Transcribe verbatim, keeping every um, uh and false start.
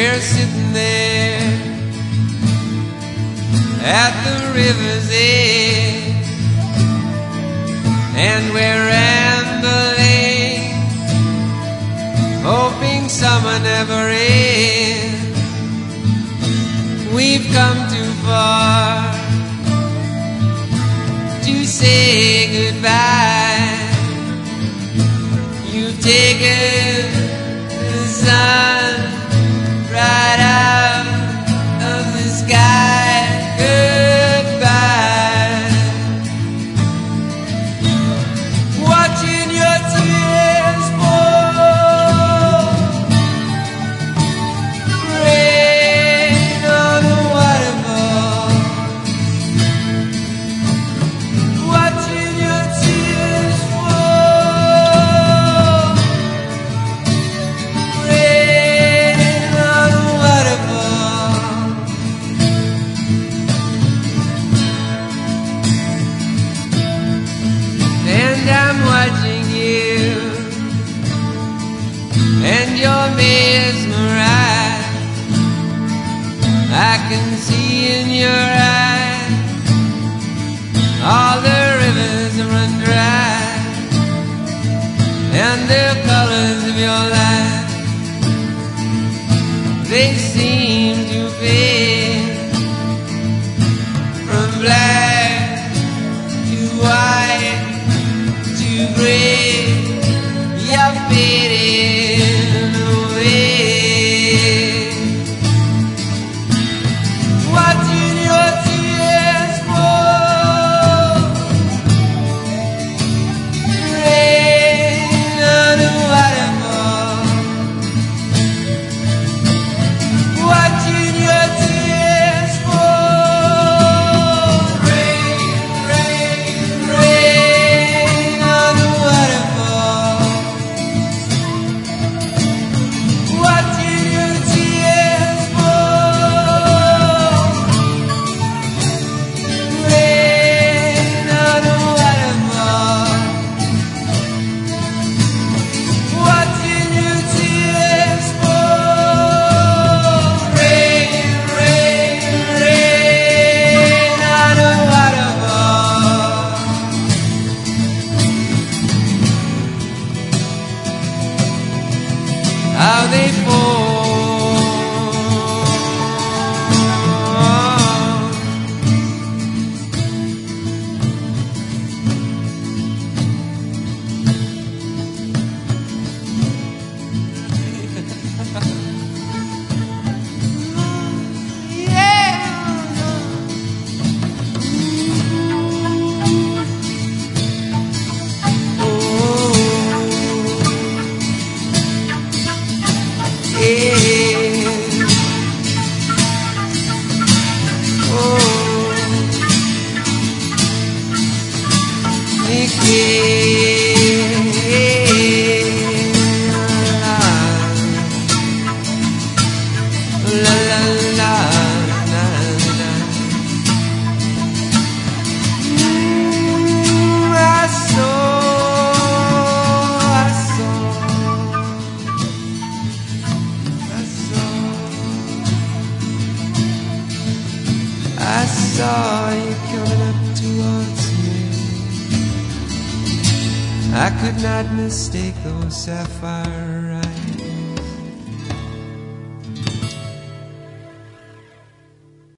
we're sitting there at the river's edge, and we're rambling, hoping summer never ends. We've come too far to say goodbye. You've taken the sun right out of the sky. Goodbye. Watching your tears fall, rain on a waterfall. Watching your tears fall, rain on a waterfall. And I'm watching you, and you're mesmerized. I can see in your eyes all the rivers run dry, and the colors of your life, they seem to fade from black to white to gray. You're fading away. Watching your tears fall, rain on a waterfall. Watching your tears fall, rain, rain, rain on a waterfall. Watching your tears fall, rain on a waterfall. Watching your tears fall, rain, rain, rain on a waterfall. How they fall. I saw you coming up towards me. I could not mistake those sapphire eyes.